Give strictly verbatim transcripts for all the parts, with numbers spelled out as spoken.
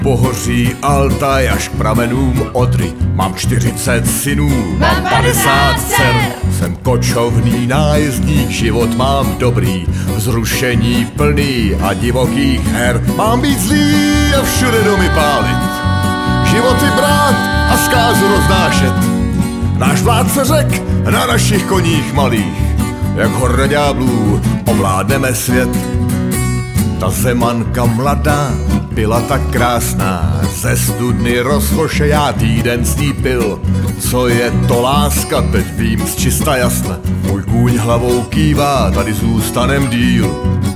Pohoří Altaj až k pramenům Odry. Mám čtyřicet synů, mám padesát dcer. Jsem kočovný nájezdník, život mám dobrý, vzrušení plný a divokých her. Mám být zlý a všude domy pálit, životy brát a zkázu roznášet. Náš vládce řek na našich koních malých, jak horda ďáblů ovládneme svět. Ta Zemanka mladá byla tak krásná, ze studny rozkoše já týden s ní pil. Co je to láska, teď vím z čista jasna, můj kůň hlavou kývá, tady zůstanem díl.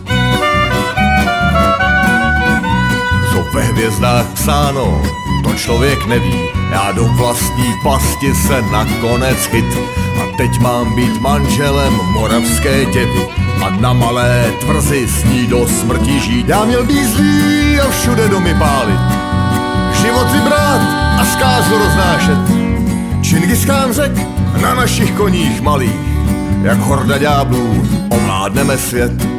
Co ve hvězdách psáno, to člověk neví, já do vlastní pasti se nakonec chyt. A teď mám být manželem moravské děvy a na malé tvrzi s ní do smrti žít. Já měl být zlý a všude domy pálit, životy brát a zkázu roznášet. Čingischán řek na našich koních malých, jak horda ďáblů ovládneme svět.